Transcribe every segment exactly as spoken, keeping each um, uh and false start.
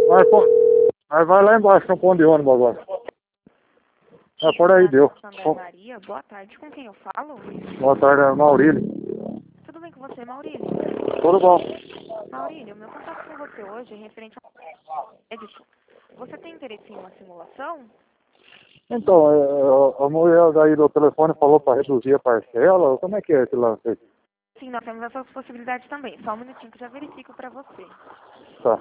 Aí, pô, aí vai lá embaixo no ponto de ônibus agora. É por aí, deu. Sandra Maria, boa tarde. Com quem eu falo? Boa tarde, é Maurílio. Tudo bem com você, Maurílio? Tudo bom? Maurílio, meu contato com você hoje é referente ao médico. Você tem interesse em uma simulação? Então, é, a mulher daí do telefone falou para reduzir a parcela. Como é que é esse lance aí? Sim, nós temos essas possibilidades também. Só um minutinho que eu já verifico para você. Tá.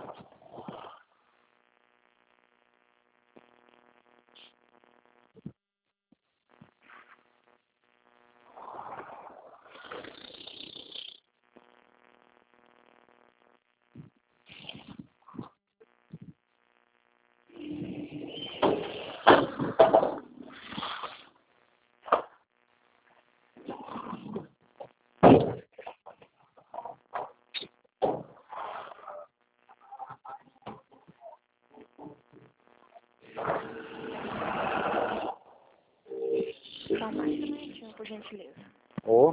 Só mais um minutinho, por gentileza. Ô.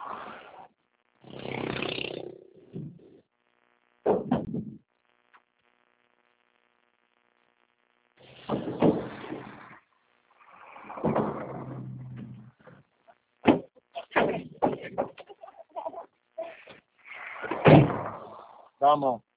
Dá a mão.